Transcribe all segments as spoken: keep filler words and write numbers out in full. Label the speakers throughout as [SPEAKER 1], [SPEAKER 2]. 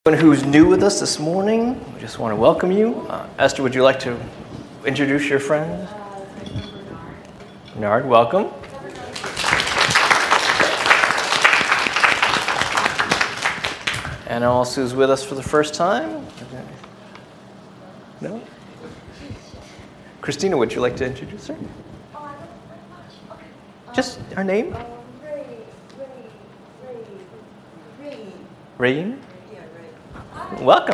[SPEAKER 1] Anyone who's new with us this morning, we just want to welcome you. Uh, Esther, would you like to introduce your friend? Bernard, welcome. And also who's with us for the first time? No? Christina, would you like to introduce her? Just her name? Rain? Welcome.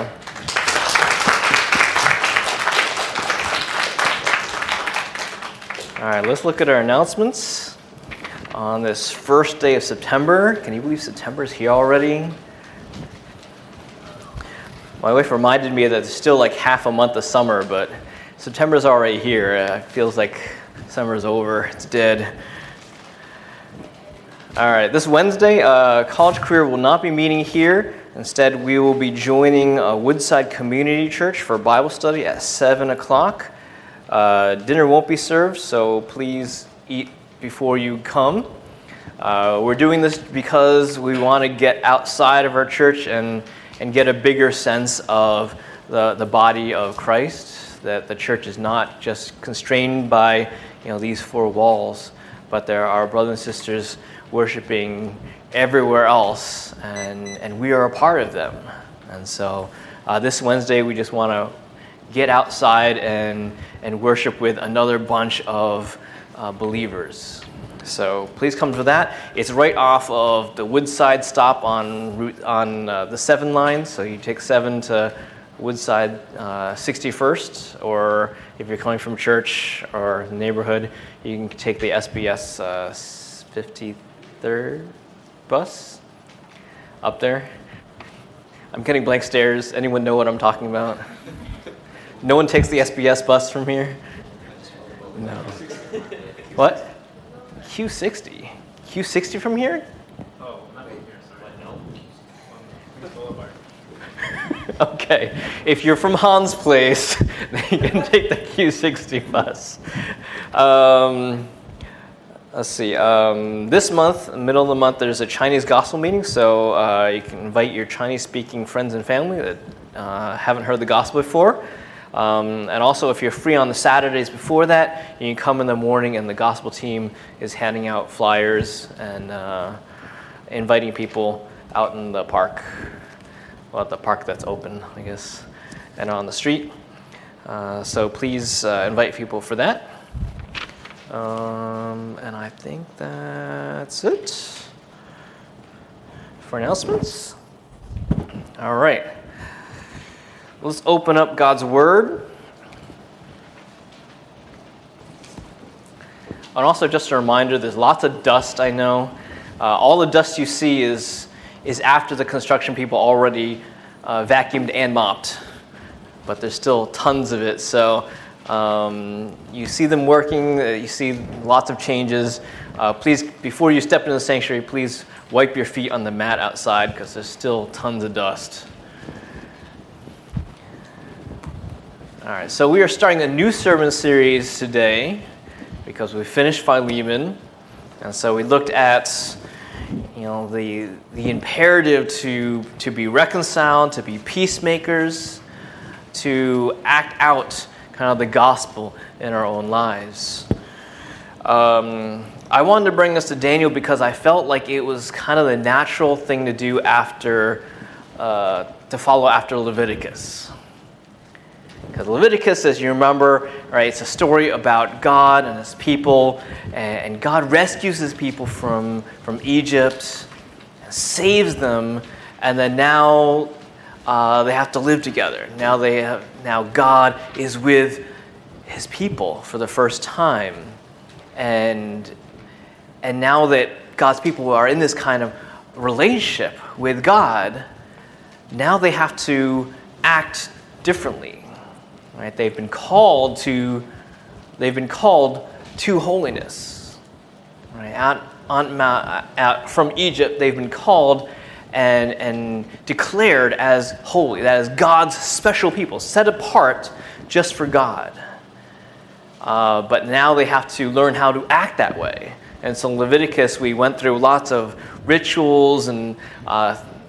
[SPEAKER 1] All right, let's look at our announcements on this first day of September. Can you believe September is here already? My wife reminded me that it's still like half a month of summer, but September's already here. It feels like summer's over. It's dead. All right, this Wednesday, uh, College Career will not be meeting here. Instead, we will be joining uh, Woodside Community Church for Bible study at seven o'clock. Uh, dinner won't be served, so please eat before you come. Uh, we're doing this because we want to get outside of our church and, and get a bigger sense of the, the body of Christ, that the church is not just constrained by you know these four walls, but there are brothers and sisters worshiping everywhere else, and, and we are a part of them. And so uh, this Wednesday, we just want to get outside and, and worship with another bunch of uh, believers. So please come to that. It's right off of the Woodside stop on route on uh, the seven line. So you take seven to Woodside uh, sixty-first, or if you're coming from church or the neighborhood, you can take the S B S uh, fifty-third bus up there. I'm getting blank stares. Anyone know what I'm talking about? No one takes the S B S bus from here? No. What? Q sixty. Q sixty from here?
[SPEAKER 2] Oh, not from here, sorry. No. On Boulevard.
[SPEAKER 1] Okay. If you're from Hans Place, then you can take the Q sixty bus. Um, Let's see. Um, this month, middle of the month, there's a Chinese gospel meeting, so uh, you can invite your Chinese-speaking friends and family that uh, haven't heard the gospel before. Um, and also, if you're free on the Saturdays before that, you can come in the morning, and the gospel team is handing out flyers and uh, inviting people out in the park, well, the park that's open, I guess, and on the street. Uh, so please uh, invite people for that. Um, and I think that's it for announcements. All right. Let's open up God's Word. And also just a reminder, there's lots of dust, I know. Uh, all the dust you see is, is after the construction people already uh, vacuumed and mopped. But there's still tons of it, so... Um, you see them working, uh, you see lots of changes. Uh, please, before you step into the sanctuary, please wipe your feet on the mat outside because there's still tons of dust. All right, so we are starting a new sermon series today because we finished Philemon. And so we looked at you know, the, the imperative to, to be reconciled, to be peacemakers, to act out kind of the gospel in our own lives. Um, I wanted to bring us to Daniel because I felt like it was kind of the natural thing to do after, uh, to follow after Leviticus. Because Leviticus, as you remember, right, it's a story about God and his people, and God rescues his people from, from Egypt, and saves them, and then now Uh, they have to live together. Now they have, now God is with his people for the first time. And, and now that God's people are in this kind of relationship with God, now they have to act differently. Right? They've been called to they've been called to holiness. Right? Out on Mount, out from Egypt, they've been called And, and declared as holy, that is God's special people, set apart just for God. Uh, but now they have to learn how to act that way. And so in Leviticus, we went through lots of rituals and uh,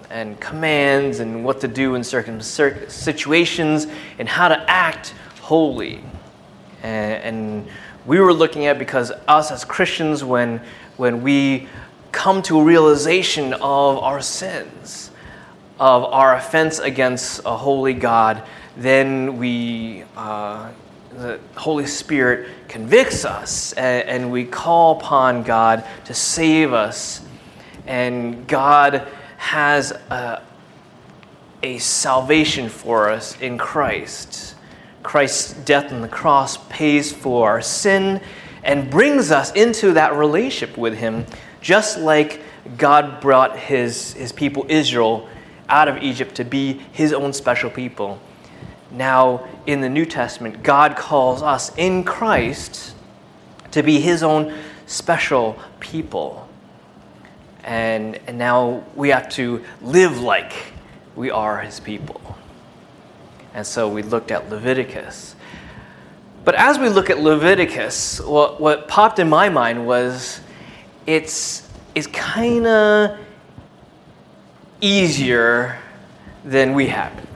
[SPEAKER 1] and commands and what to do in certain situations and how to act holy. And, and we were looking at, because us as Christians, when when we come to a realization of our sins, of our offense against a holy God, then we, uh, the Holy Spirit convicts us, and, and we call upon God to save us. And God has a, a salvation for us in Christ. Christ's death on the cross pays for our sin and brings us into that relationship with Him, just like God brought His, his people Israel out of Egypt to be His own special people. Now, in the New Testament, God calls us in Christ to be His own special people. And, and now we have to live like we are His people. And so we looked at Leviticus. But as we look at Leviticus, what, what popped in my mind was it's, it's kind of easier than we have it.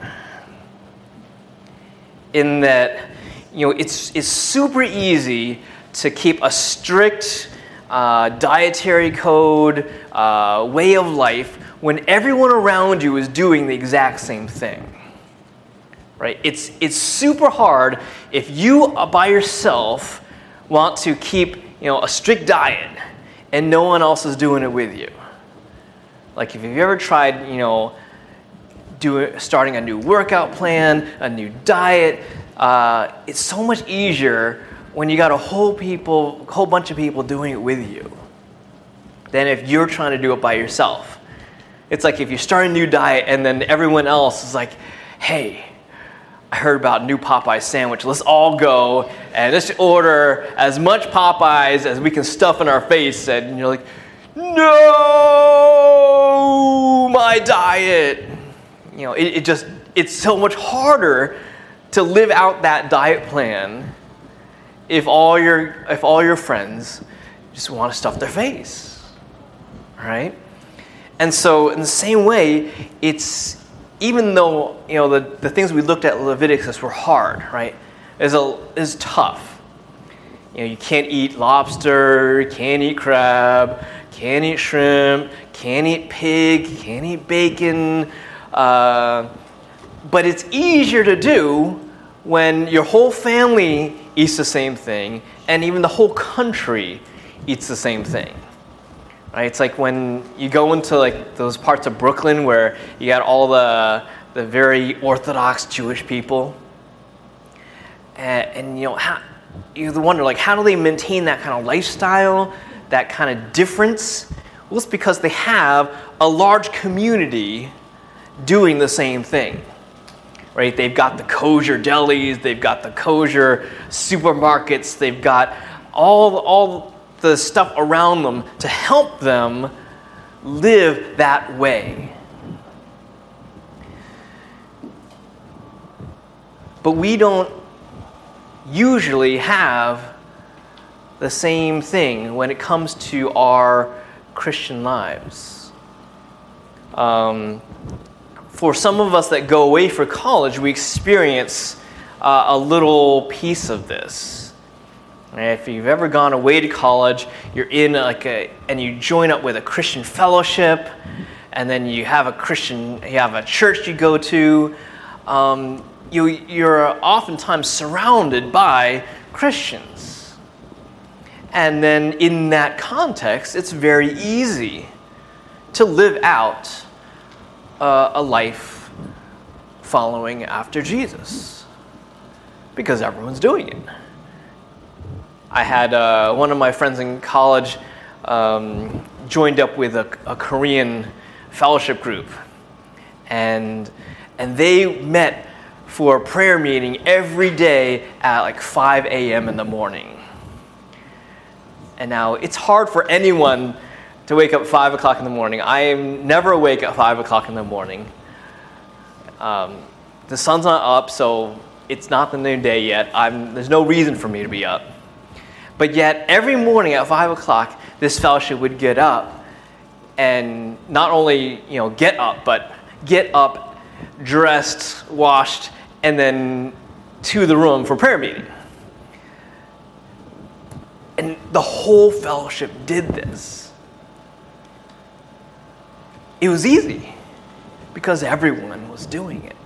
[SPEAKER 1] In that, you know, it's, it's super easy to keep a strict uh, dietary code, uh, way of life, when everyone around you is doing the exact same thing. Right? It's it's super hard if you uh, by yourself want to keep, you know, a strict diet and no one else is doing it with you. Like if you've ever tried, you know, doing starting a new workout plan, a new diet, uh, it's so much easier when you got a whole people, whole bunch of people doing it with you than if you're trying to do it by yourself. It's like if you start a new diet and then everyone else is like, "Hey, I heard about a new Popeyes sandwich. Let's all go and let's order as much Popeyes as we can stuff in our face." And you're like, "No, my diet." You know, it, it just, it's so much harder to live out that diet plan if all your, if all your friends just want to stuff their face, right? And so in the same way, it's, even though, you know, the, the things we looked at in Leviticus were hard, right? Is a is tough. You know, you can't eat lobster, can't eat crab, can't eat shrimp, can't eat pig, can't eat bacon. Uh, but it's easier to do when your whole family eats the same thing, and even the whole country eats the same thing. Right? It's like when you go into like those parts of Brooklyn where you got all the the very Orthodox Jewish people, and, and you know how you wonder like how do they maintain that kind of lifestyle, that kind of difference? Well, it's because they have a large community doing the same thing. Right? They've got the kosher delis, they've got the kosher supermarkets, they've got all all. the stuff around them to help them live that way. But we don't usually have the same thing when it comes to our Christian lives. Um, for some of us that go away for college, we experience uh, a little piece of this. If you've ever gone away to college, you're in like a, and you join up with a Christian fellowship, and then you have a Christian, you have a church you go to. Um, you, you're oftentimes surrounded by Christians, and then in that context, it's very easy to live out uh, a life following after Jesus, because everyone's doing it. I had uh, one of my friends in college um, joined up with a, a Korean fellowship group, and and they met for a prayer meeting every day at like five a.m. in the morning. And now it's hard for anyone to wake up at five o'clock in the morning. I am never awake at five o'clock in the morning. Um, the sun's not up, so it's not the new day yet. I'm, there's no reason for me to be up. But yet, every morning at five o'clock, this fellowship would get up and not only, you know, get up, but get up, dressed, washed, and then to the room for prayer meeting. And the whole fellowship did this. It was easy because everyone was doing it.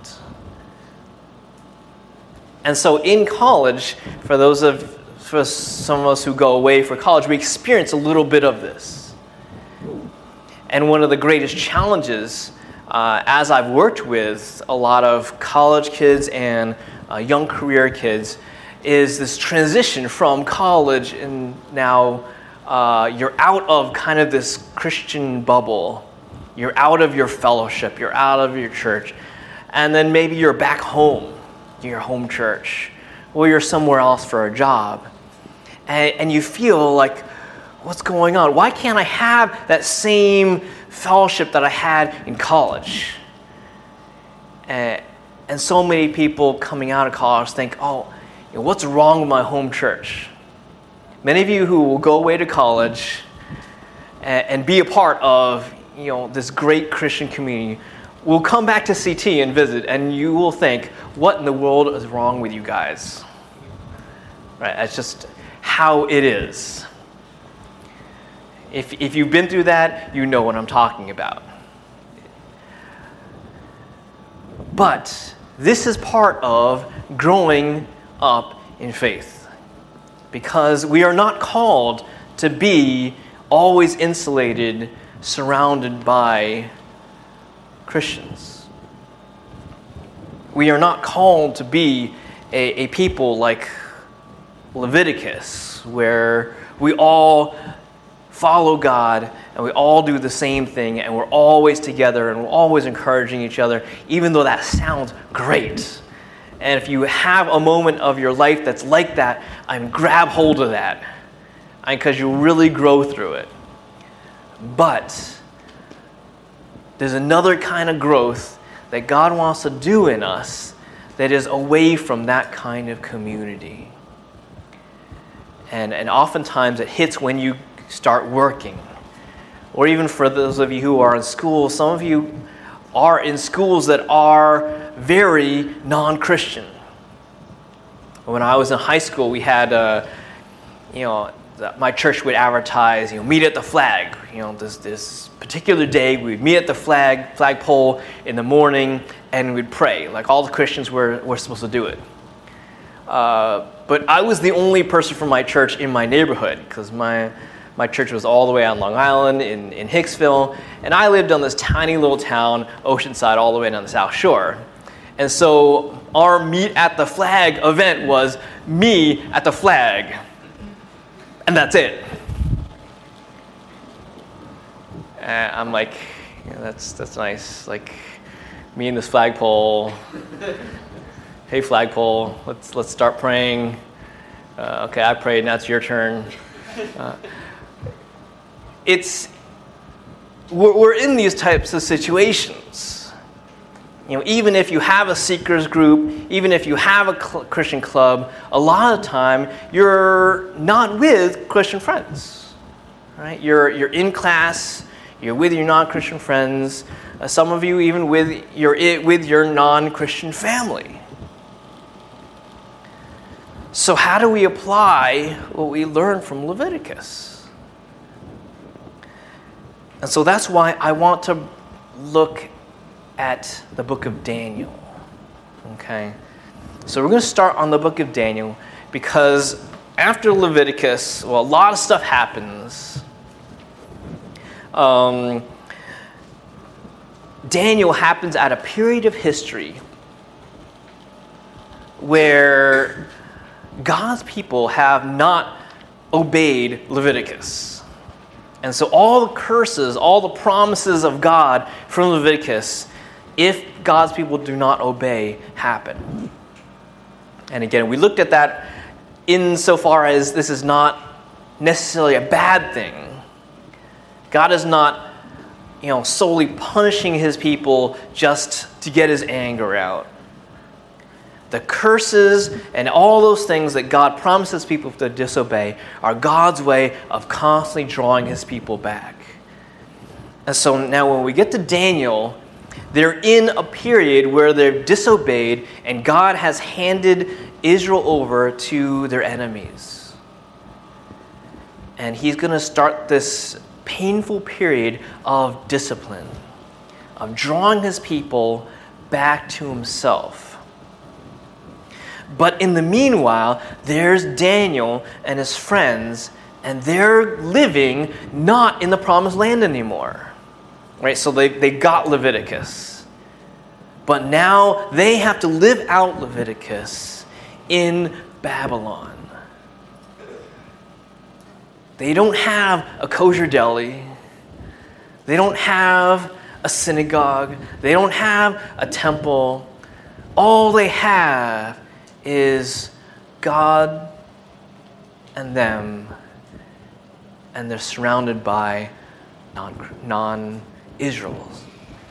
[SPEAKER 1] And so in college, for those of for some of us who go away for college, we experience a little bit of this. And one of the greatest challenges, uh, as I've worked with a lot of college kids and uh, young career kids, is this transition from college and now uh, you're out of kind of this Christian bubble. You're out of your fellowship. You're out of your church. And then maybe you're back home, your home church, or you're somewhere else for a job. And, and you feel like, what's going on? Why can't I have that same fellowship that I had in college? And, and so many people coming out of college think, oh, you know, what's wrong with my home church? Many of you who will go away to college and, and be a part of, you know, this great Christian community will come back to C T and visit, and you will think, what in the world is wrong with you guys? Right? That's just how it is. If, if you've been through that, you know what I'm talking about. But this is part of growing up in faith, because we are not called to be always insulated, surrounded by Christians. We are not called to be a, a people like Leviticus, where we all follow God and we all do the same thing and we're always together and we're always encouraging each other, even though that sounds great. And if you have a moment of your life that's like that, I mean, grab hold of that, because you'll really grow through it. But there's another kind of growth that God wants to do in us that is away from that kind of community. And, and oftentimes it hits when you start working. Or even for those of you who are in school, some of you are in schools that are very non-Christian. When I was in high school, we had, uh, you know, my church would advertise, you know, meet at the flag. You know, this this particular day, we'd meet at the flag flagpole in the morning, and we'd pray. Like all the Christians were were supposed to do it. Uh, but I was the only person from my church in my neighborhood, because my my church was all the way on Long Island in, in Hicksville, and I lived on this tiny little town, Oceanside, all the way down the South Shore. And so our meet at the flag event was me at the flag. And that's it. And I'm like, yeah, that's that's nice. Like, me and this flagpole. Hey, flagpole, let's let's start praying. Uh, okay, I prayed. Now it's your turn. Uh, it's we're, we're in these types of situations. You know, even if you have a seekers group, even if you have a cl- Christian club, a lot of the time you're not with Christian friends, right? You're you're in class, you're with your non-Christian friends. Uh, some of you even with your with your non-Christian family. So how do we apply what we learned from Leviticus? And so that's why I want to look at the book of Daniel. Okay? So we're going to start on the book of Daniel, because after Leviticus, well, a lot of stuff happens. Um, Daniel happens at a period of history where God's people have not obeyed Leviticus. And so all the curses, all the promises of God from Leviticus, if God's people do not obey, happen. And again, we looked at that insofar as this is not necessarily a bad thing. God is not, you know, solely punishing his people just to get his anger out. The curses and all those things that God promises people to disobey are God's way of constantly drawing his people back. And so now when we get to Daniel, they're in a period where they've disobeyed and God has handed Israel over to their enemies. And he's going to start this painful period of discipline, of drawing his people back to himself. But in the meanwhile, there's Daniel and his friends, and they're living not in the promised land anymore. Right? So they, they got Leviticus. But now they have to live out Leviticus in Babylon. They don't have a kosher deli. They don't have a synagogue. They don't have a temple. All they have is God and them, and they're surrounded by non, non-Israels.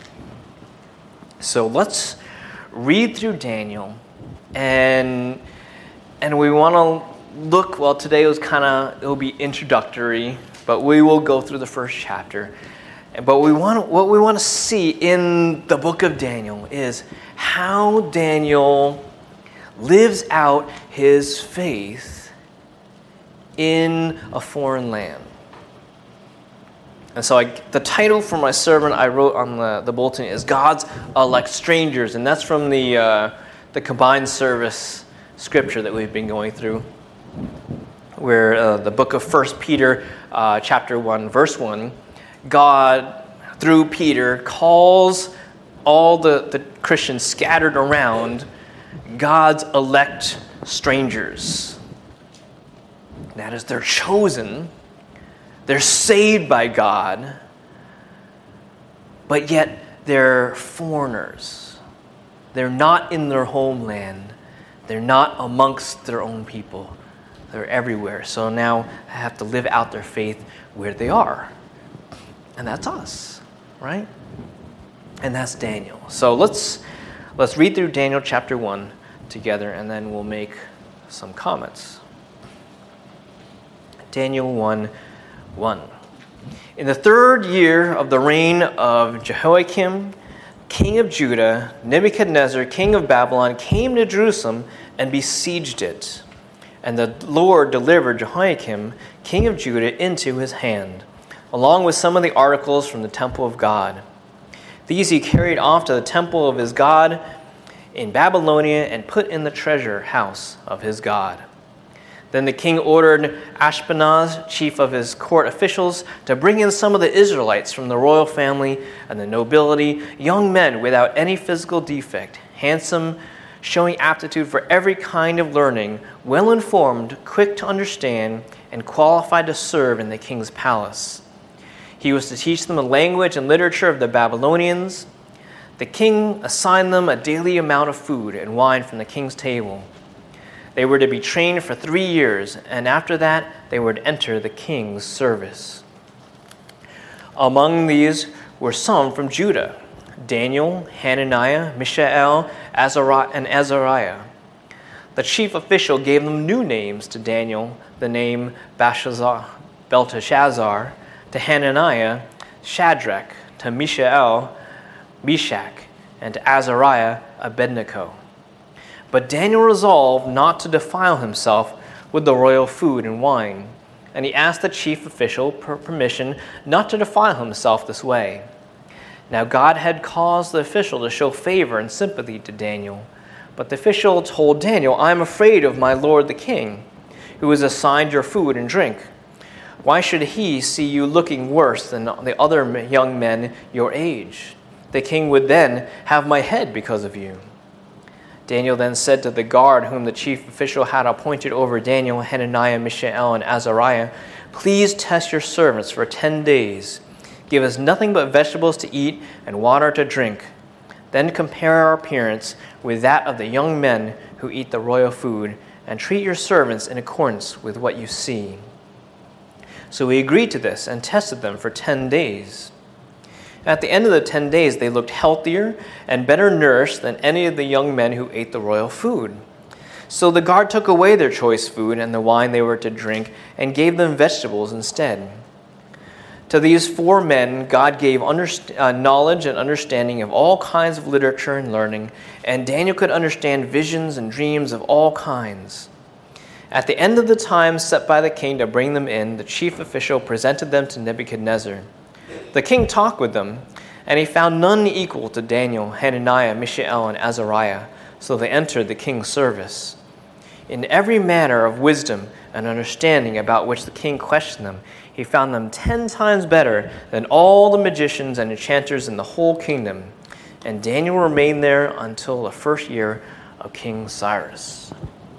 [SPEAKER 1] So let's read through Daniel, and and we want to look, well, today was kind of, it'll be introductory, but we will go through the first chapter. But we want what we want to see in the book of Daniel is how Daniel lives out his faith in a foreign land. And so I, the title for my sermon I wrote on the, the bulletin is God's Elect Strangers, and that's from the uh, the combined service scripture that we've been going through, where uh, the book of First Peter, uh, chapter one, verse one, God, through Peter, calls all the, the Christians scattered around God's elect strangers. That is, they're chosen, they're saved by God, but yet they're foreigners. They're not in their homeland. They're not amongst their own people. They're everywhere. So now they have to live out their faith where they are. And that's us, right? And that's Daniel. So let's let's read through Daniel chapter one together, and then we'll make some comments. Daniel one one. In the third year of the reign of Jehoiakim, king of Judah, Nebuchadnezzar, king of Babylon, came to Jerusalem and besieged it. And the Lord delivered Jehoiakim, king of Judah, into his hand, along with some of the articles from the temple of God. These he carried off to the temple of his God in Babylonia and put in the treasure house of his God. Then the king ordered Ashpenaz, chief of his court officials, to bring in some of the Israelites from the royal family and the nobility, young men without any physical defect, handsome, showing aptitude for every kind of learning, well-informed, quick to understand, and qualified to serve in the king's palace. He was to teach them the language and literature of the Babylonians. The king assigned them a daily amount of food and wine from the king's table. They were to be trained for three years, and after that they were to enter the king's service. Among these were some from Judah: Daniel, Hananiah, Mishael, Azariah, and Azariah. The chief official gave them new names: to Daniel, the name Belshazzar, Belteshazzar; to Hananiah, Shadrach; to Mishael, Meshach; and to Azariah, Abednego. But Daniel resolved not to defile himself with the royal food and wine, and he asked the chief official for permission not to defile himself this way. Now God had caused the official to show favor and sympathy to Daniel, but the official told Daniel, "I am afraid of my lord the king, who has assigned your food and drink. Why should he see you looking worse than the other young men your age? The king would then have my head because of you." Daniel then said to the guard whom the chief official had appointed over Daniel, Hananiah, Mishael, and Azariah, "Please test your servants for ten days. Give us nothing but vegetables to eat and water to drink. Then compare our appearance with that of the young men who eat the royal food, and treat your servants in accordance with what you see." So he agreed to this and tested them for ten days. At the end of the ten days, they looked healthier and better nourished than any of the young men who ate the royal food. So the guard took away their choice food and the wine they were to drink and gave them vegetables instead. To these four men, God gave underst- uh, knowledge and understanding of all kinds of literature and learning, and Daniel could understand visions and dreams of all kinds. At the end of the time set by the king to bring them in, the chief official presented them to Nebuchadnezzar. The king talked with them, and he found none equal to Daniel, Hananiah, Mishael, and Azariah, so they entered the king's service. In every manner of wisdom and understanding about which the king questioned them, he found them ten times better than all the magicians and enchanters in the whole kingdom. And Daniel remained there until the first year of King Cyrus.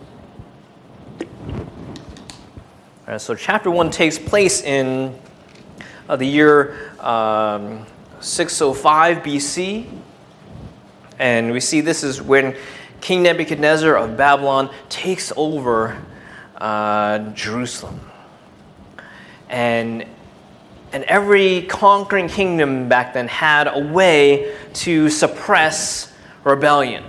[SPEAKER 1] All right, so chapter one takes place in uh, the year um, six oh five B C. And we see this is when King Nebuchadnezzar of Babylon takes over uh, Jerusalem. And, and every conquering kingdom back then had a way to suppress rebellion.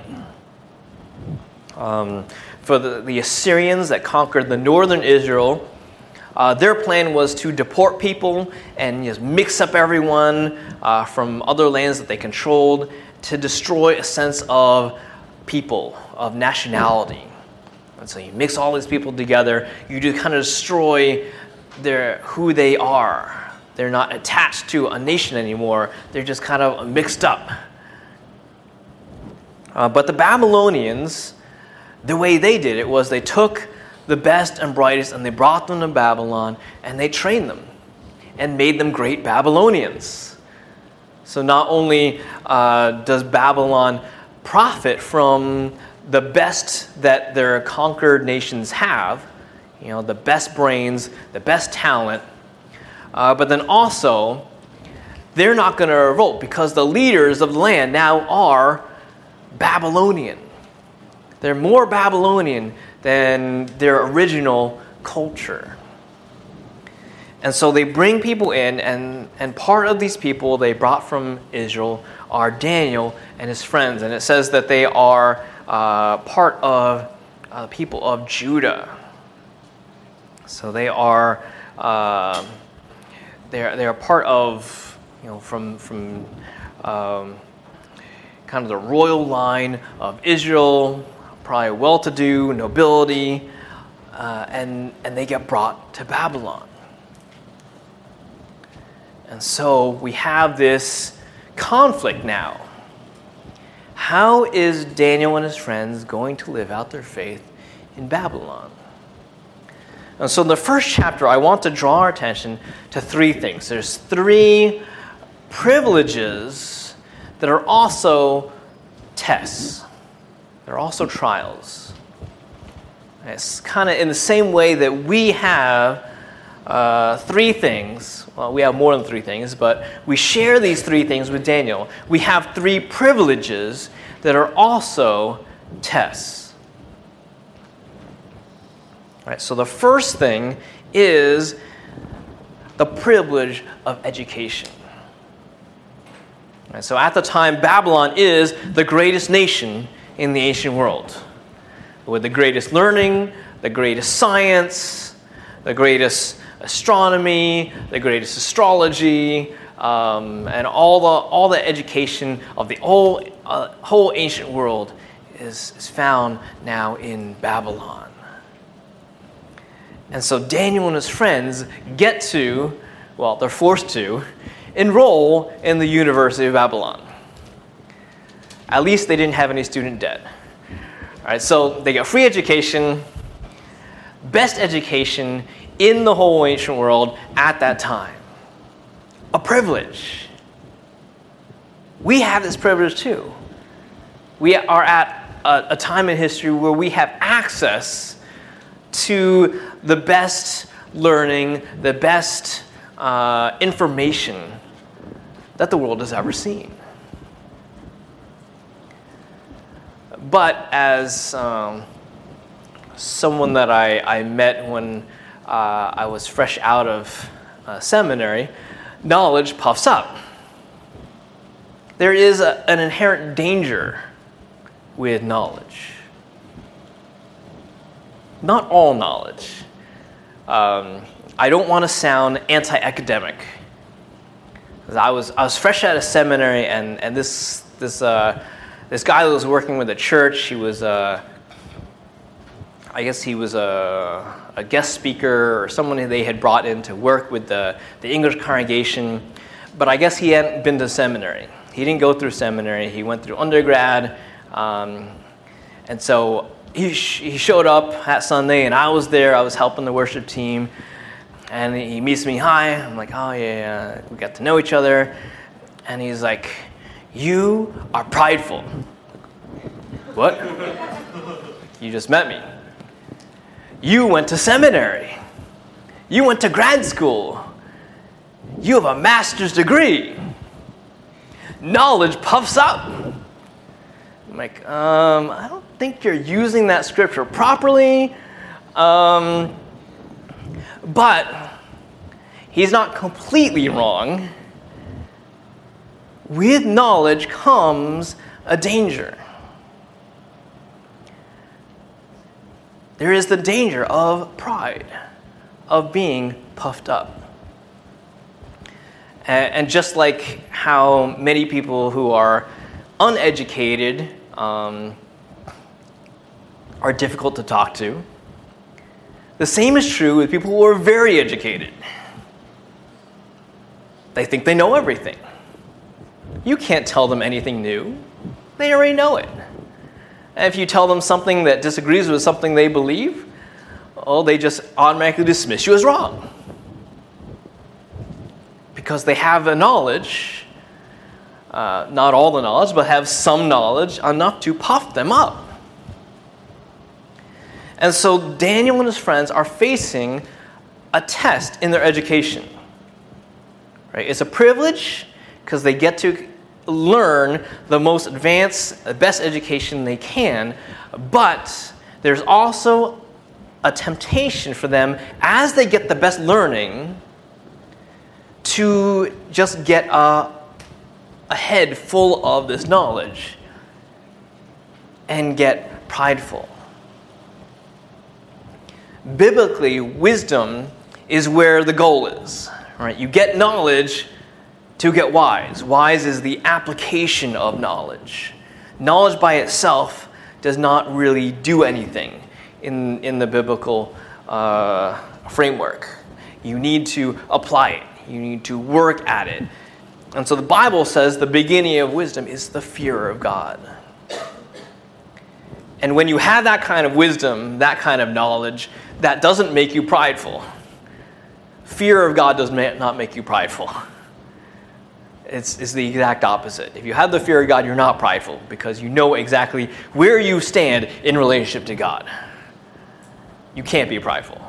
[SPEAKER 1] Um, for the, the Assyrians that conquered the northern Israel, uh, their plan was to deport people and just mix up everyone uh, from other lands that they controlled to destroy a sense of people, of nationality. And so you mix all these people together, you do kind of destroy their who they are. They're not attached to a nation anymore. They're just kind of mixed up. Uh, but the Babylonians, the way they did it was they took the best and brightest and they brought them to Babylon and they trained them and made them great Babylonians. So not only uh, does Babylon profit from the best that their conquered nations have, you know, the best brains, the best talent, uh, but then also they're not going to revolt because the leaders of the land now are Babylonian. They're more Babylonian than their original culture. And so they bring people in, and, and part of these people they brought from Israel are Daniel and his friends. And it says that they are uh, part of uh, the people of Judah. So they are uh, they are they are part of, you know, from from um, kind of the royal line of Israel, probably well-to-do nobility, uh, and and they get brought to Babylon. And so we have this conflict now. How is Daniel and his friends going to live out their faith in Babylon? And so in the first chapter, I want to draw our attention to three things. There's three privileges that are also tests. They're also trials. It's kind of in the same way that we have uh, three things. Well, we have more than three things, but we share these three things with Daniel. We have three privileges that are also tests. All right, so the first thing is the privilege of education. All right, so at the time, Babylon is the greatest nation in the ancient world, with the greatest learning, the greatest science, the greatest astronomy, the greatest astrology, um, and all the all the education of the whole uh, whole ancient world is, is found now in Babylon. And so Daniel and his friends get to, well, they're forced to, enroll in the University of Babylon. At least they didn't have any student debt. All right, so they get free education, best education in the whole ancient world at that time. A privilege. We have this privilege too. We are at a, a time in history where we have access to the best learning, the best uh, information that the world has ever seen. But as um, someone that I, I met when uh, I was fresh out of uh, seminary, knowledge puffs up. There is a, an inherent danger with knowledge. Not all knowledge. Um, I don't want to sound anti-academic, I was I was fresh out of seminary, and and this this uh, this guy who was working with the church, he was uh, I guess he was a, a guest speaker or someone they had brought in to work with the the English congregation, but I guess he hadn't been to seminary. He didn't go through seminary. He went through undergrad, um, and so he sh- he showed up that Sunday, and I was there. I was helping the worship team. And he meets me, hi. I'm like, oh, yeah, yeah. We got to know each other. And he's like, you are prideful. What? You just met me. You went to seminary. You went to grad school. You have a master's degree. Knowledge puffs up. I'm like, um, I don't think you're using that scripture properly. Um... But he's not completely wrong. With knowledge comes a danger. There is the danger of pride, of being puffed up. And just like how many people who are uneducated um, are difficult to talk to, the same is true with people who are very educated. They think they know everything. You can't tell them anything new. They already know it. And if you tell them something that disagrees with something they believe, oh, they just automatically dismiss you as wrong. Because they have a knowledge, uh, not all the knowledge, but have some knowledge enough to puff them up. And so Daniel and his friends are facing a test in their education. Right? It's a privilege because they get to learn the most advanced, the best education they can, but there's also a temptation for them as they get the best learning to just get a, a head full of this knowledge and get prideful. Biblically, wisdom is where the goal is. Right? You get knowledge to get wise. Wise is the application of knowledge. Knowledge by itself does not really do anything in, in the biblical uh, framework. You need to apply it. You need to work at it. And so the Bible says the beginning of wisdom is the fear of God. And when you have that kind of wisdom, that kind of knowledge, that doesn't make you prideful. Fear of God does not make you prideful. It's, it's the exact opposite. If you have the fear of God, you're not prideful because you know exactly where you stand in relationship to God. You can't be prideful.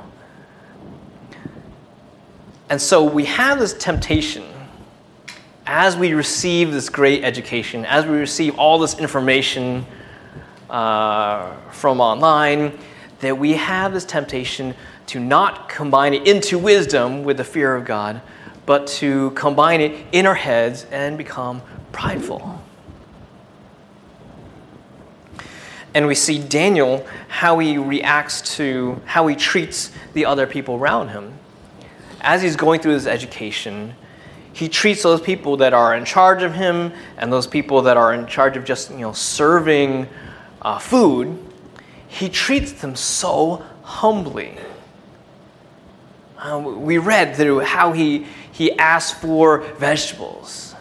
[SPEAKER 1] And so we have this temptation as we receive this great education, as we receive all this information uh, from online, that we have this temptation to not combine it into wisdom with the fear of God, but to combine it in our heads and become prideful. And we see Daniel, how he reacts to, how he treats the other people around him. As he's going through his education, he treats those people that are in charge of him and those people that are in charge of just, you know, serving uh, food, he treats them so humbly. Uh, we read through how he, he asked for vegetables.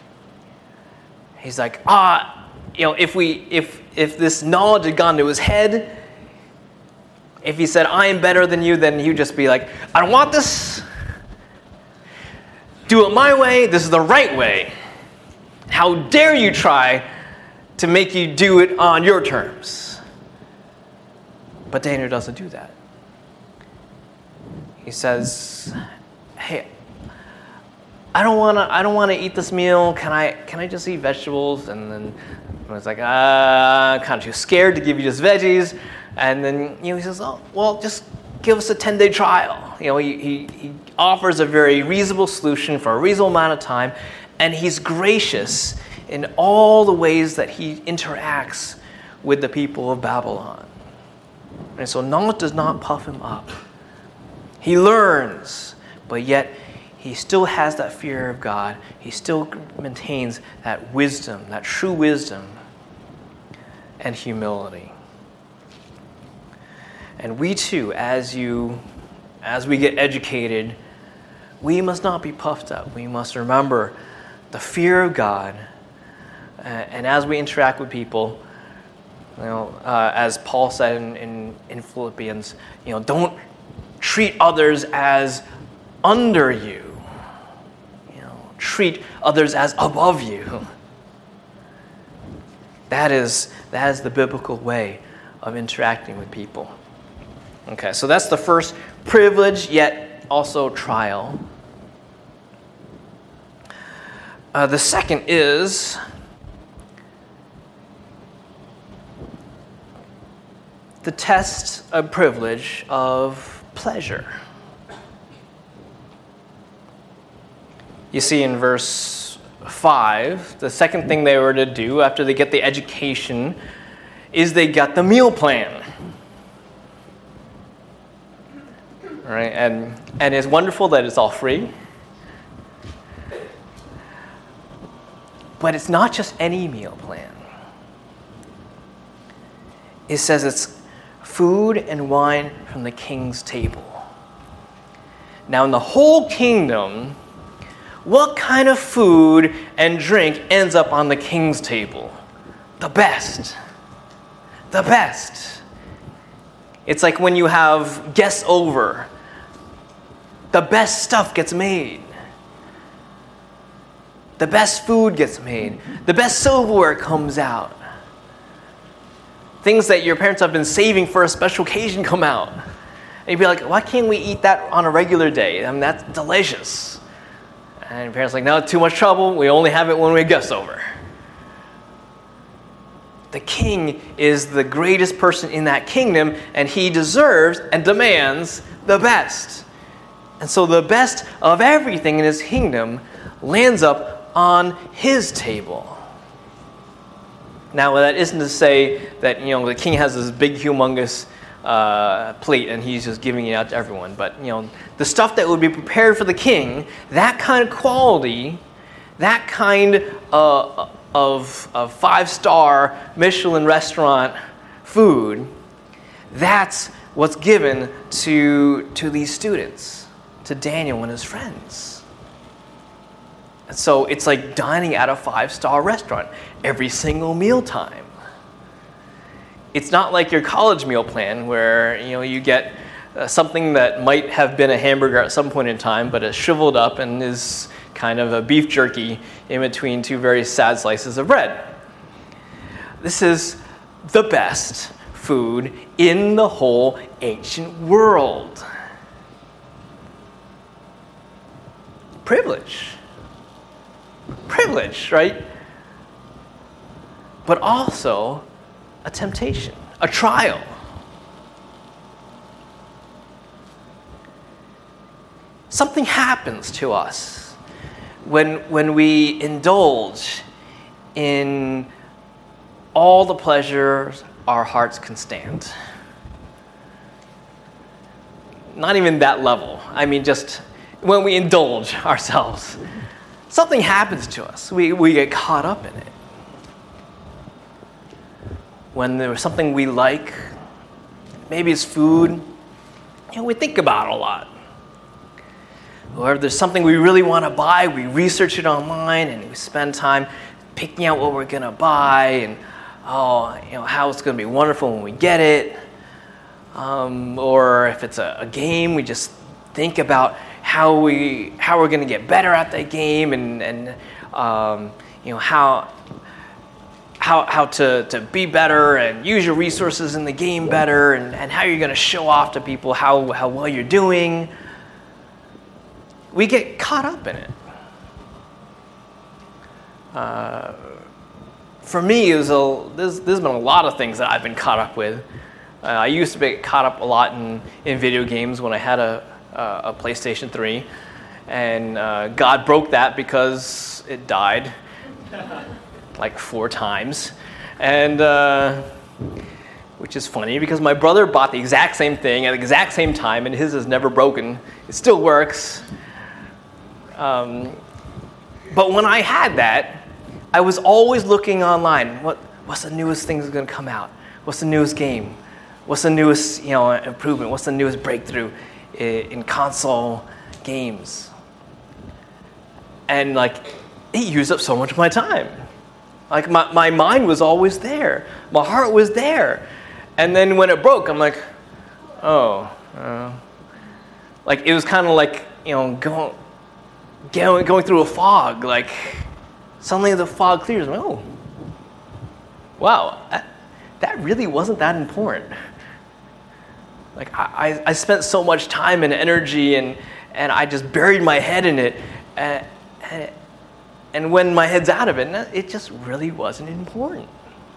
[SPEAKER 1] He's like, ah, you know, if we if if this knowledge had gone to his head, if he said, I am better than you, then he'd just be like, I don't want this. Do it my way. This is the right way. How dare you try to make you do it on your terms? But Daniel doesn't do that. He says, hey, I don't want to I don't want to eat this meal. Can I can I just eat vegetables? And then I was like, uh, kind of too scared to give you just veggies. And then, you know, he says, oh, well, just give us a ten-day trial. You know, he, he, he offers a very reasonable solution for a reasonable amount of time, and he's gracious in all the ways that he interacts with the people of Babylon. And so knowledge does not puff him up. He learns, but yet he he still has that fear of God. He still maintains that wisdom, that true wisdom and humility. And we too, as you, as we get educated, we must not be puffed up. We must remember the fear of God. Uh, and as we interact with people, you know, uh, as Paul said in, in, in Philippians, you know, don't treat others as under you. You know, treat others as above you. That is, that is the biblical way of interacting with people. Okay, so that's the first privilege, yet also trial. Uh, the second is the test of privilege of pleasure. You see in verse five, the second thing they were to do after they get the education is they got the meal plan. All right, and, and it's wonderful that it's all free. But it's not just any meal plan. It says it's food and wine from the king's table. Now, in the whole kingdom, what kind of food and drink ends up on the king's table? The best. The best. It's like when you have guests over, the best stuff gets made. The best food gets made. The best silverware comes out. Things that your parents have been saving for a special occasion come out. And you'd be like, why can't we eat that on a regular day? I mean, that's delicious. And your parents are like, no, too much trouble. We only have it when we have guests over. The king is the greatest person in that kingdom, and he deserves and demands the best. And so the best of everything in his kingdom lands up on his table. Now, that isn't to say that, you know, the king has this big, humongous uh, plate and he's just giving it out to everyone. But, you know, the stuff that would be prepared for the king, that kind of quality, that kind uh, of, of five-star Michelin restaurant food, that's what's given to, to these students, to Daniel and his friends. So it's like dining at a five-star restaurant every single mealtime. It's not like your college meal plan where, you know, you get uh, something that might have been a hamburger at some point in time, but it's shriveled up and is kind of a beef jerky in between two very sad slices of bread. This is the best food in the whole ancient world. Privilege. Privilege, right? But also a temptation, a trial. Something happens to us when, when we indulge in all the pleasures our hearts can stand. Not even that level. I mean, just when we indulge ourselves. Something happens to us. We, we get caught up in it. When there's something we like, maybe it's food, you know, we think about it a lot. Or if there's something we really want to buy, we research it online and we spend time picking out what we're going to buy and, oh, you know, how it's going to be wonderful when we get it. Um, or if it's a, a game, we just think about how we how we're going to get better at that game, and and um, you know how how how to, to be better and use your resources in the game better, and, and how you're going to show off to people how, how well you're doing. We get caught up in it. Uh, for me, it was a, there's, there's been a lot of things that I've been caught up with. Uh, I used to be caught up a lot in, in video games when I had a Uh, a PlayStation three, and uh, God broke that because it died like four times, and uh, which is funny because my brother bought the exact same thing at the exact same time, and his is never broken. It still works. Um, but when I had that, I was always looking online. What, what's the newest thing that's going to come out? What's the newest game? What's the newest, you know, improvement? What's the newest breakthrough in, in console games? And like, it used up so much of my time. Like my, my mind was always there. My heart was there. And then when it broke, I'm like, oh. Uh, like it was kind of like, you know, going, going going through a fog. Like suddenly the fog clears. I'm like, oh, wow, that, that really wasn't that important. Like I, I spent so much time and energy and, and I just buried my head in it. And, and, and when my head's out of it, it just really wasn't important.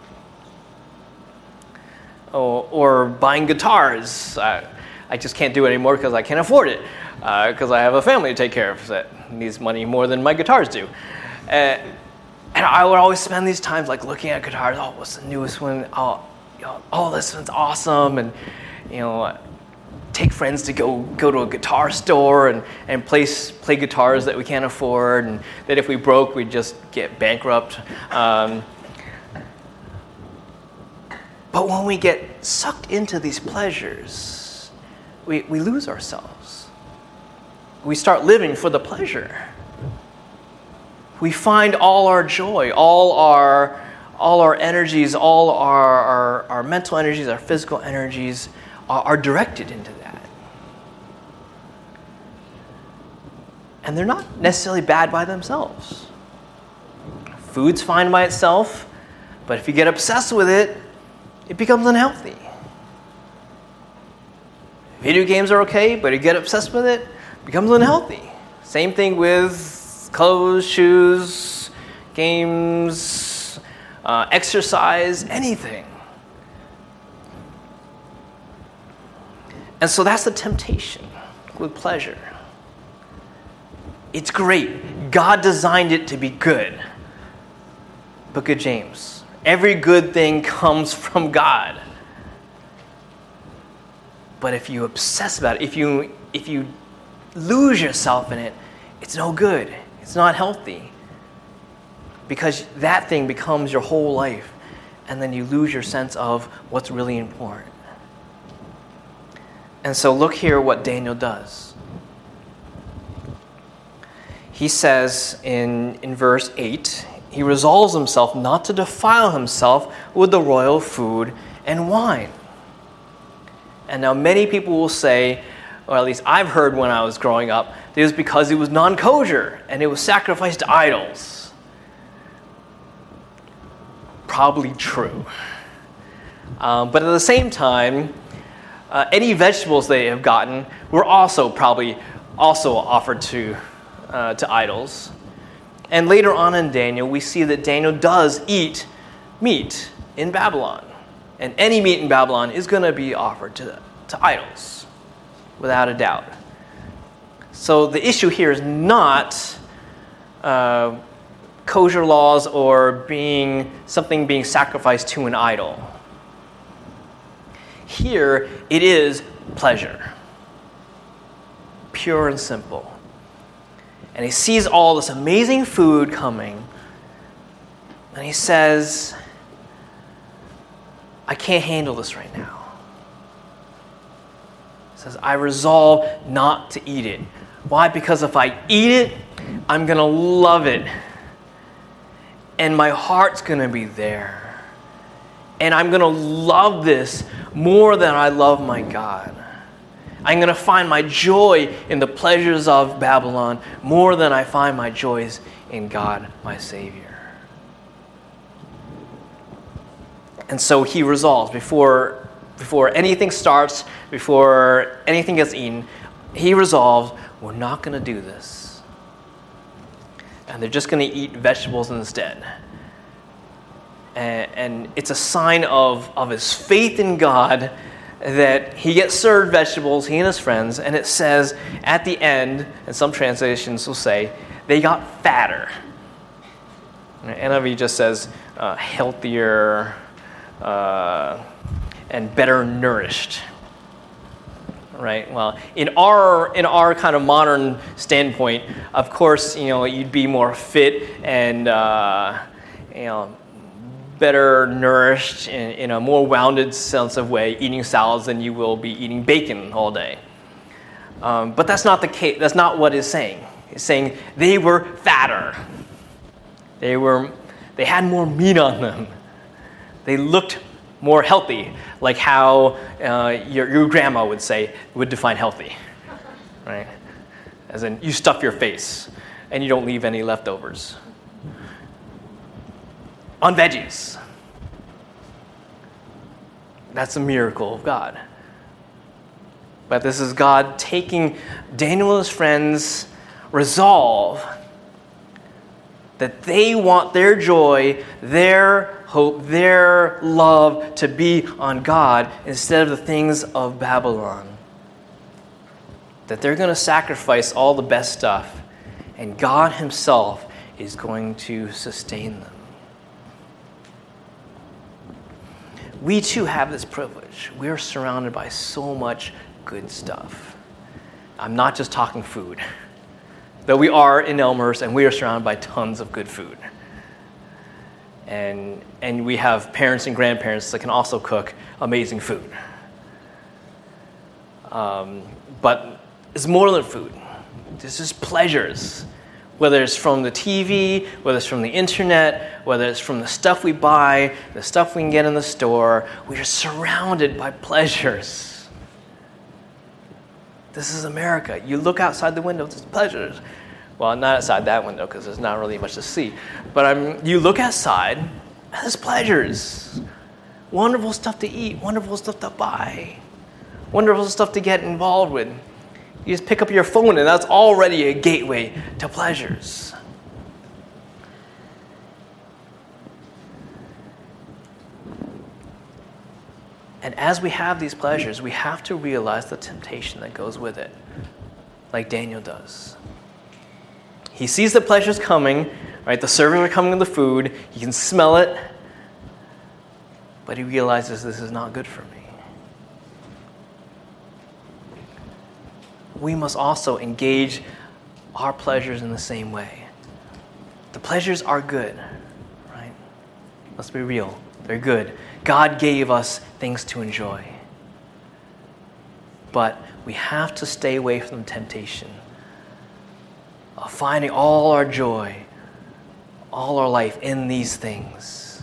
[SPEAKER 1] Or, or buying guitars. I, I just can't do it anymore because I can't afford it. Because uh, I have a family to take care of that needs money more than my guitars do. Uh, and I would always spend these times like looking at guitars. Oh, what's the newest one? Oh, you know, oh, this one's awesome. And you know, take friends to go go to a guitar store and, and play, play guitars that we can't afford, and that if we broke, we'd just get bankrupt. Um, but when we get sucked into these pleasures, we, we lose ourselves. We start living for the pleasure. We find all our joy, all our all our energies, all our, our, our mental energies, our physical energies are, are directed into that. And they're not necessarily bad by themselves. Food's fine by itself, but if you get obsessed with it, it becomes unhealthy. Video games are okay, but if you get obsessed with it, it becomes unhealthy. Same thing with clothes, shoes, games, uh, exercise, anything. And so that's the temptation with pleasure. It's great. God designed it to be good. Book of James. Every good thing comes from God. But if you obsess about it, if you if you lose yourself in it, it's no good. It's not healthy. Because that thing becomes your whole life, and then you lose your sense of what's really important. And so look here what Daniel does. He says in, in verse eight, he resolves himself not to defile himself with the royal food and wine. And now many people will say, or at least I've heard when I was growing up, that it was because it was non-kosher and it was sacrificed to idols. Probably true. Um, but at the same time, uh, any vegetables they have gotten were also probably also offered to, uh, to idols. And later on in Daniel, we see that Daniel does eat meat in Babylon. And any meat in Babylon is going to be offered to, to idols, without a doubt. So the issue here is not uh, kosher laws or being something being sacrificed to an idol. Here, it is pleasure. Pure and simple. And he sees all this amazing food coming, and he says, I can't handle this right now. He says, I resolve not to eat it. Why? Because if I eat it, I'm going to love it. And my heart's going to be there. And I'm going to love this more than I love my God. I'm going to find my joy in the pleasures of Babylon more than I find my joys in God, my Savior. And so he resolves, before, before anything starts, before anything gets eaten, he resolves, we're not going to do this. And they're just going to eat vegetables instead. And, and it's a sign of, of his faith in God that he gets served vegetables, he and his friends, and it says at the end, and some translations will say, they got fatter. N I V just says uh, healthier uh, and better nourished. right? Well, in our in our kind of modern standpoint, of course, you know, you'd be more fit and uh, you know, better nourished in, in a more rounded sense of way, eating salads than you will be eating bacon all day. Um, but that's not the case. That's not what it's saying. It's saying they were fatter. They were. They had more meat on them. They looked more healthy, like how uh, your, your grandma would say, would define healthy, right? As in, you stuff your face and you don't leave any leftovers. On veggies. That's a miracle of God. But this is God taking Daniel and his friends' resolve that they want their joy, their hope, their love to be on God instead of the things of Babylon. That they're going to sacrifice all the best stuff, and God himself is going to sustain them. We too have this privilege. We are surrounded by so much good stuff. I'm not just talking food. Though we are in Elmhurst and we are surrounded by tons of good food. And, and we have parents and grandparents that can also cook amazing food. Um, but it's more than food. This is pleasures. Whether it's from the T V, whether it's from the internet, whether it's from the stuff we buy, the stuff we can get in the store, we are surrounded by pleasures. This is America. You look outside the window, there's pleasures. Well, not outside that window because there's not really much to see. But um, you look outside, and there's pleasures. Wonderful stuff to eat, wonderful stuff to buy, wonderful stuff to get involved with. You just pick up your phone and that's already a gateway to pleasures. And as we have these pleasures, we have to realize the temptation that goes with it, like Daniel does. He sees the pleasures coming, right? The servers are coming with the food. He can smell it, but he realizes this is not good for me. We must also engage our pleasures in the same way. The pleasures are good, right? Let's be real. They're good. God gave us things to enjoy. But we have to stay away from the temptation of finding all our joy, all our life in these things.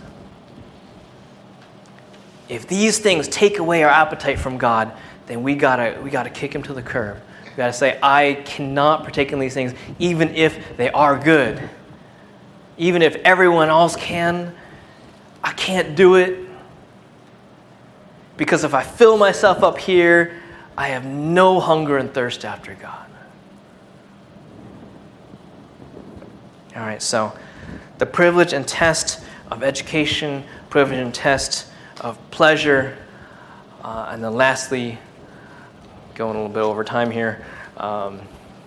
[SPEAKER 1] If these things take away our appetite from God, then we gotta we gotta kick him to the curb. We gotta say, I cannot partake in these things, even if they are good. Even if everyone else can, I can't do it. Because if I fill myself up here, I have no hunger and thirst after God. All right, so the privilege and test of education, privilege and test of pleasure, uh, and then lastly, going a little bit over time here, um,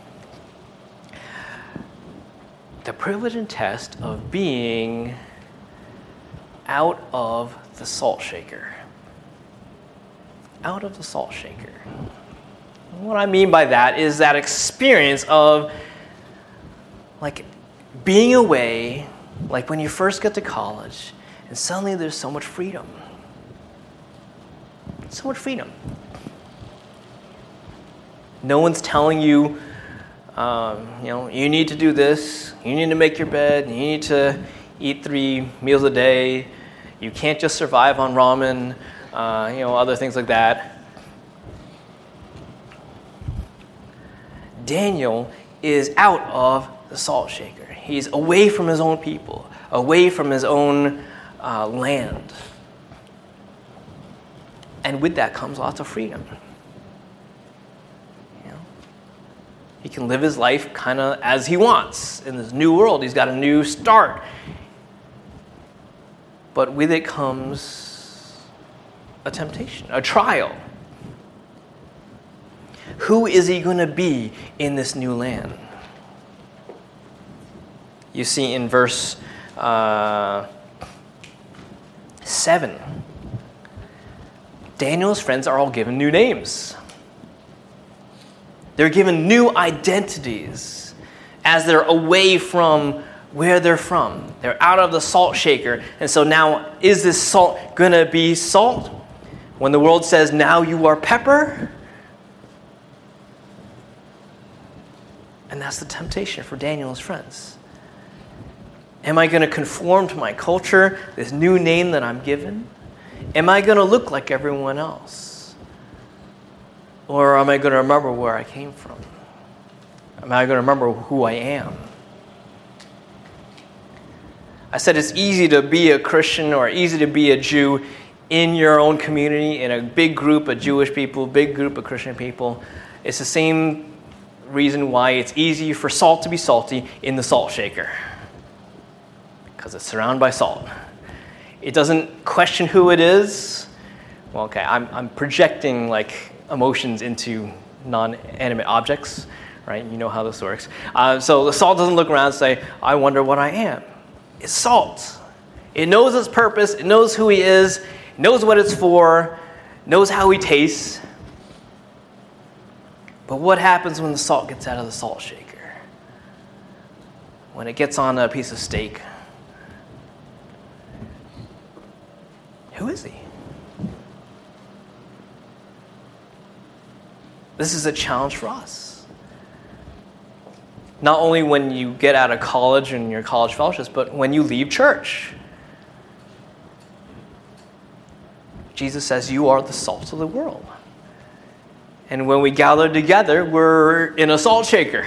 [SPEAKER 1] the privilege and test of being out of the salt shaker. Out of the salt shaker. What I mean by that is that experience of like being away, like when you first get to college, and suddenly there's so much freedom. So much freedom. No one's telling you, um, you know, you need to do this, you need to make your bed, you need to eat three meals a day, you can't just survive on ramen, uh, you know, other things like that. Daniel is out of the salt shaker. He's away from his own people, away from his own uh, land. And with that comes lots of freedom. You know? He can live his life kind of as he wants. In this new world, he's got a new start. But with it comes a temptation, a trial. Who is he going to be in this new land? You see in verse uh, seven, Daniel's friends are all given new names. They're given new identities as they're away from where they're from. They're out of the salt shaker. And so now, is this salt going to be salt? When the world says, now you are pepper? And that's the temptation for Daniel and his friends. Am I going to conform to my culture, this new name that I'm given? Am I going to look like everyone else? Or am I going to remember where I came from? Am I going to remember who I am? I said it's easy to be a Christian or easy to be a Jew in your own community, in a big group of Jewish people, big group of Christian people. It's the same reason why it's easy for salt to be salty in the salt shaker. Because it's surrounded by salt. It doesn't question who it is. Well, okay, I'm, I'm projecting like emotions into non-animate objects, right? You know how this works. Uh, so the salt doesn't look around and say, I wonder what I am. It's salt. It knows its purpose. It knows who he is. It knows what it's for. Knows how he tastes. But what happens when the salt gets out of the salt shaker? When it gets on a piece of steak? Who is he? This is a challenge for us. Not only when you get out of college and your college fellowships, but when you leave church. Jesus says, you are the salt of the world. And when we gather together, we're in a salt shaker.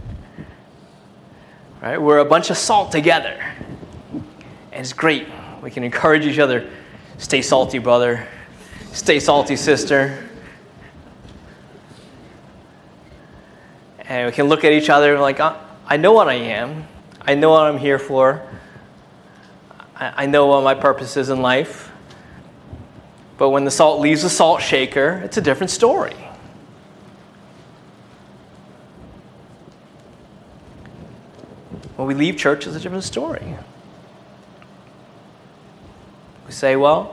[SPEAKER 1] Right? We're a bunch of salt together. And it's great. We can encourage each other. Stay salty, brother. Stay salty, sister. And we can look at each other like, I know what I am. I know what I'm here for. I know what my purpose is in life. But when the salt leaves the salt shaker, it's a different story. When we leave church, it's a different story. We say, well,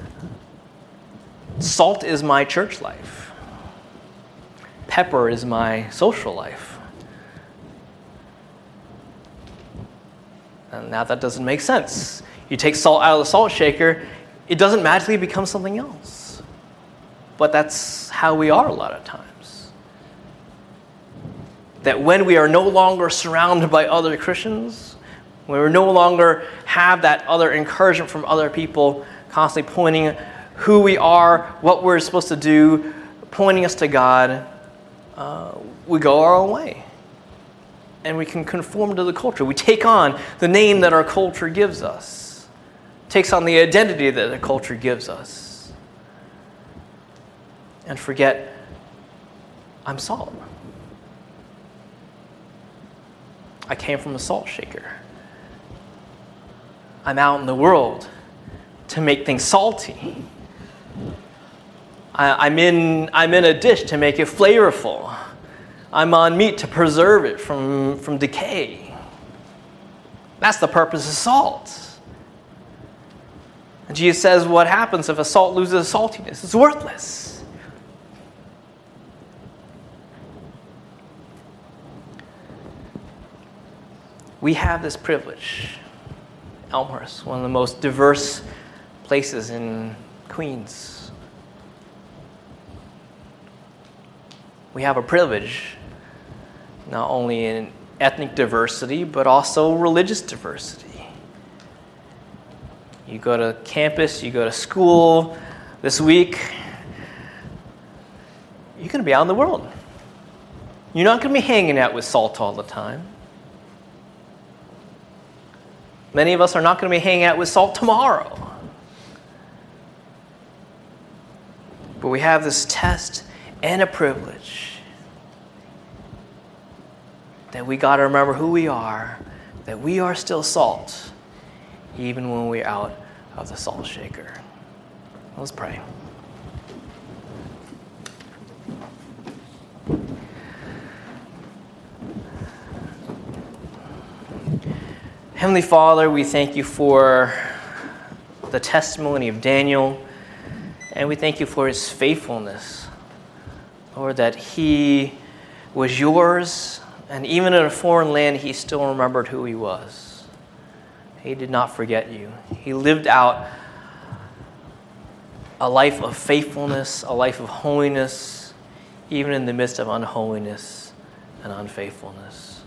[SPEAKER 1] salt is my church life. Pepper is my social life. And now that doesn't make sense. You take salt out of the salt shaker, it doesn't magically become something else. But that's how we are a lot of times. That when we are no longer surrounded by other Christians, when we no longer have that other encouragement from other people constantly pointing who we are, what we're supposed to do, pointing us to God, uh, we go our own way. And we can conform to the culture. We take on the name that our culture gives us. It takes on the identity that the culture gives us. And forget, I'm salt. I came from a salt shaker. I'm out in the world to make things salty. I, I'm in, I'm in a dish to make it flavorful. I'm on meat to preserve it from, from decay. That's the purpose of salt. And Jesus says what happens if a salt loses saltiness? It's worthless. We have this privilege. Elmhurst, one of the most diverse places in Queens. We have a privilege, not only in ethnic diversity, but also religious diversity. You go to campus, you go to school this week, you're going to be out in the world. You're not going to be hanging out with salt all the time. Many of us are not going to be hanging out with salt tomorrow. But we have this test and a privilege that we got to remember who we are, that we are still salt, even when we're out of the salt shaker. Let's pray. Heavenly Father, we thank you for the testimony of Daniel, and we thank you for his faithfulness. Lord, that he was yours, and even in a foreign land, he still remembered who he was. He did not forget you. He lived out a life of faithfulness, a life of holiness, even in the midst of unholiness and unfaithfulness.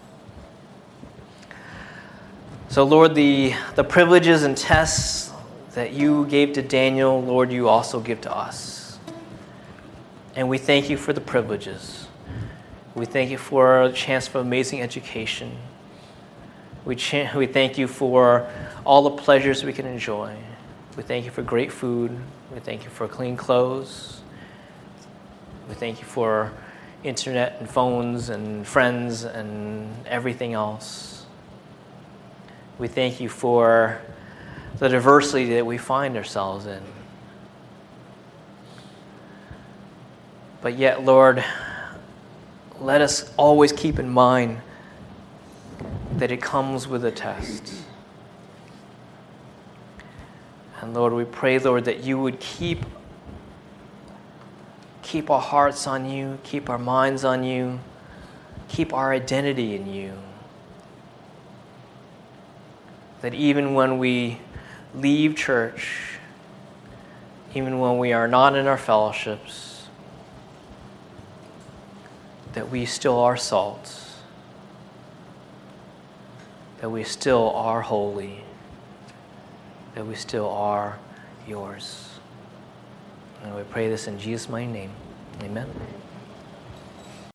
[SPEAKER 1] So, Lord, the, the privileges and tests that you gave to Daniel, Lord, you also give to us. And we thank you for the privileges. We thank you for a chance for amazing education. We, ch- we thank you for all the pleasures we can enjoy. We thank you for great food. We thank you for clean clothes. We thank you for internet and phones and friends and everything else. We thank you for the diversity that we find ourselves in. But yet, Lord, let us always keep in mind that it comes with a test. And Lord, we pray, Lord, that you would keep, keep our hearts on you, keep our minds on you, keep our identity in you. That even when we leave church, even when we are not in our fellowships, that we still are salt, that we still are holy, that we still are yours. And we pray this in Jesus' mighty name. Amen.